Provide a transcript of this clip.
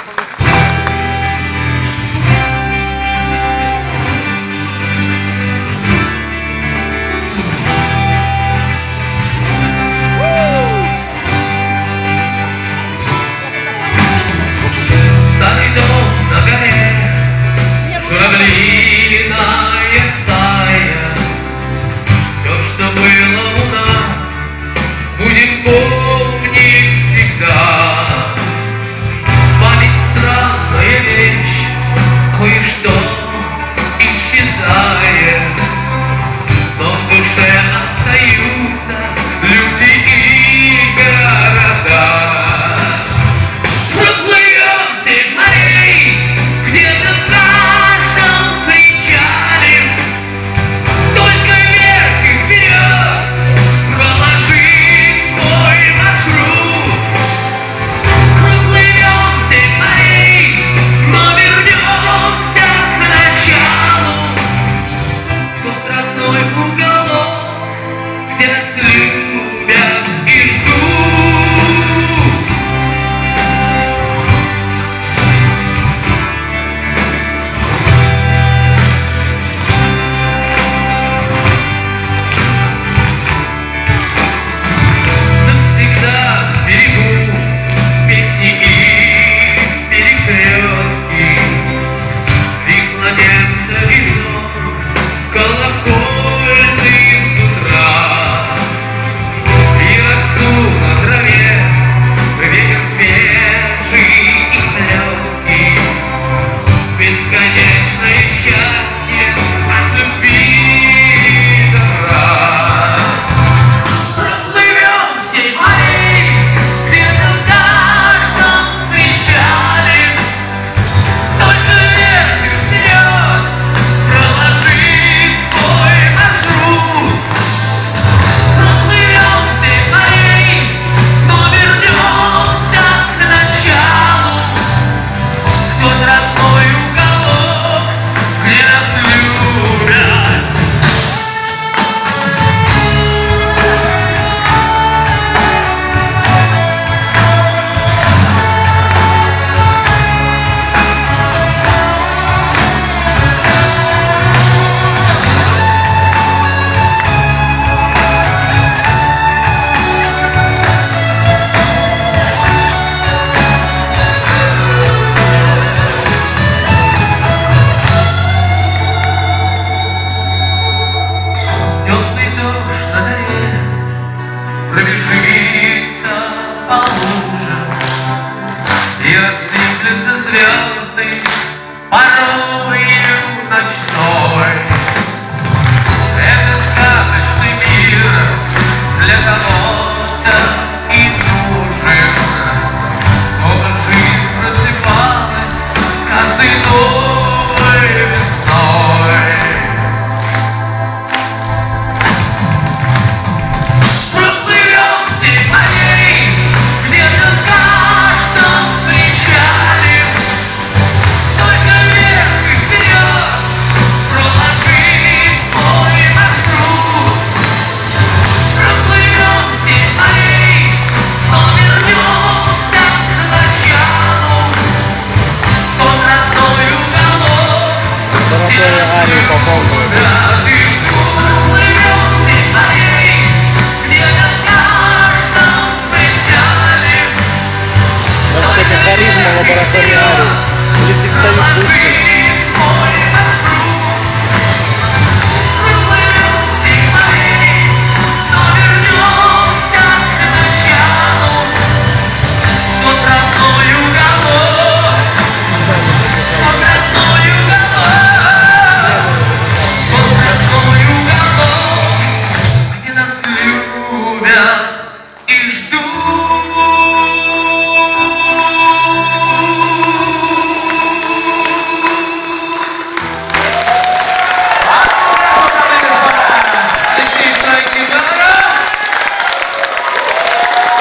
И рассыплются звезды порою ночной. Это сказочный мир для кого-то и нужен, чтобы жизнь просыпалась с каждой новой весной. Проплывем всей морей где-то в каждом причале, только вверх и вперед проложив свой маршрут. Проплывем всей морей, но вернемся к началу, тот родной уголок, где нас любят и ждут. Проплывем всей морей где-то в каждом причале, Харизма лаборатория